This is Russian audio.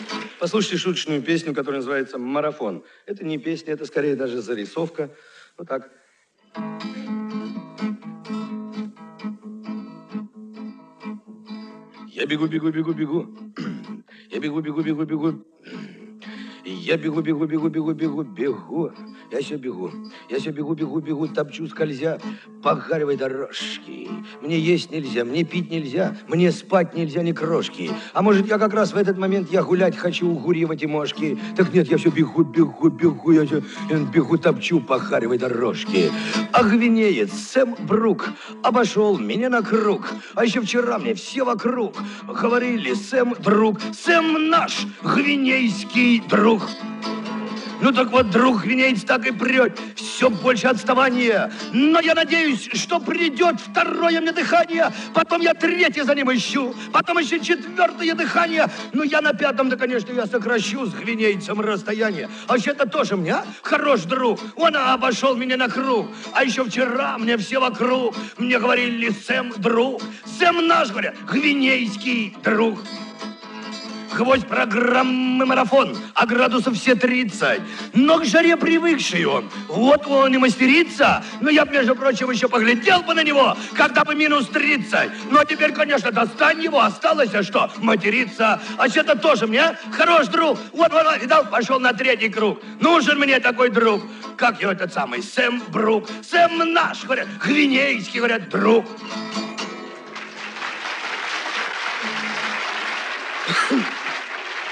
Послушайте шуточную песню, которая называется «Марафон». Это не песня, это скорее даже зарисовка. Вот так. Я бегу, бегу, бегу, бегу. Я бегу, бегу, бегу, бегу. Я бегу, бегу, бегу, бегу, бегу, бегу. Я все бегу. Я все бегу, бегу, бегу, топчу, скользя по гаревой дорожке. Мне есть нельзя, мне пить нельзя, мне спать нельзя ни крошки. А может, я как раз в этот момент я гулять хочу у Гурьева Тимошки. Так нет, я все бегу, бегу, бегу, я все бегу, топчу по харевой дорожке. А гвинеец Сэм Брук обошел меня на круг. А еще вчера мне все вокруг говорили: Сэм, друг, Сэм наш гвинейский друг. Ну так вот, друг гвинеец так и прет, все больше отставания. Но я надеюсь, что придет второе мне дыхание, потом я третье за ним ищу, потом еще четвертое дыхание. Ну я на пятом-то, конечно, я сокращу с гвинейцем расстояние. А вообще-то тоже мне, хорош друг, он обошел меня на круг. А еще вчера мне все вокруг мне говорили: Сэм, друг, Сэм наш, говорят, гвинейский друг. Гвоздь программы марафон, а градусов все 30. Но к жаре привыкший он. Вот он и мастерится. Но я, между прочим, еще поглядел бы на него, когда бы минус 30. Ну, а теперь, конечно, достань его. Осталось, а что? Материться. А что-то тоже мне хорош друг. Вот, видал, пошел на третий круг. Нужен мне такой друг. Как его этот самый? Сэм Брук. Сэм наш, говорят, гвинейский, говорят, друг.